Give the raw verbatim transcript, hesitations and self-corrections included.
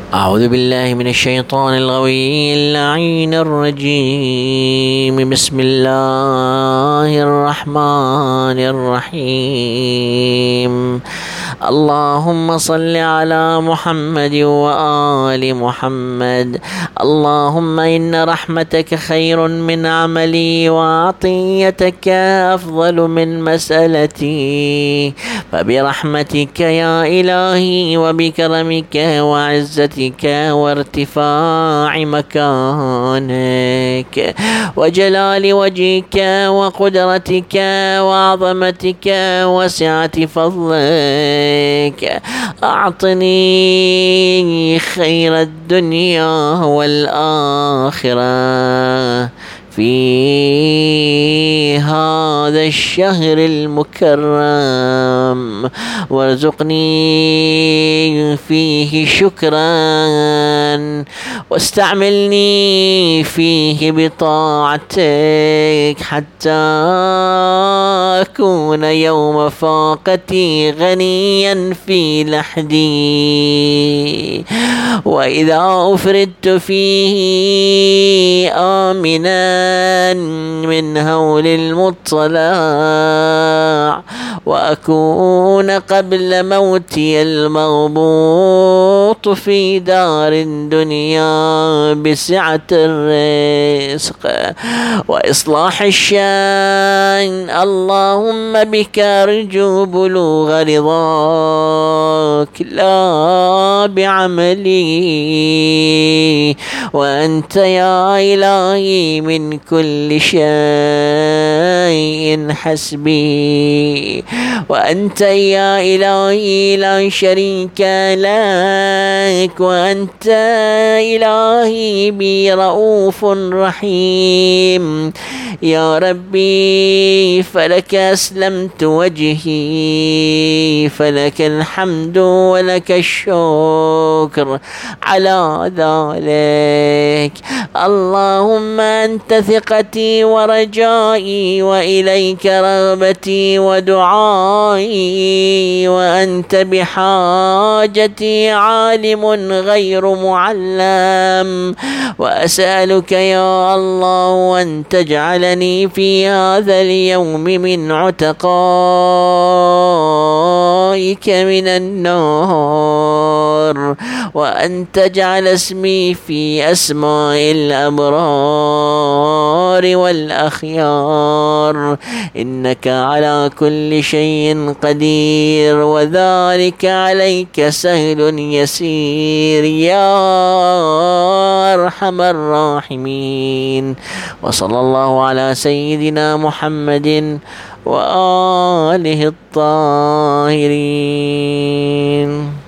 أعوذ بالله من الشيطان الغوي اللعين الرجيم. بسم الله الرحمن الرحيم. اللهم صل على محمد وآل محمد. اللهم إن رحمتك خير من عملي وعطيتك أفضل من مسألتي، فبرحمتك يا إلهي وبكرمك وعزتك وارتفاع مكانك وجلال وجهك وقدرتك وعظمتك وسعة فضلك أعطني خير الدنيا والآخرة في هذا الشهر المكرم، وارزقني فيه شكرا، واستعملني فيه بطاعتك حتى أكون يوم فاقتي غنيا في لحدي، وإذا أفردت فيه آمنا من هول المطلع، وأكون قبل موتي المغبوط في دار الدنيا بسعة الرزق وإصلاح الشأن. اللهم بك أرجو بلوغ رضاك لا بعملي، وأنت يا إلهي من كل شيء حسبي، وأنت يا إلهي لا شريك لك، وأنت إلهي بي رؤوف رحيم. يا ربي فلك أسلمت وجهي، فلك الحمد ولك الشكر على ذلك. اللهم أنت ثقتي ورجائي، وإليك رغبتي ودعائي، وأنت بحاجتي عالم غير معلم، وأسألك يا الله أن تجعلني في هذا اليوم من عتقائك من النار، وأن تجعل اسمي في أسماء الأبرار والأخيار، إنك على كل شيء قدير، وذلك عليك سهل يسير يا أرحم الراحمين. وصلى الله على سيدنا محمد وآله الطاهرين.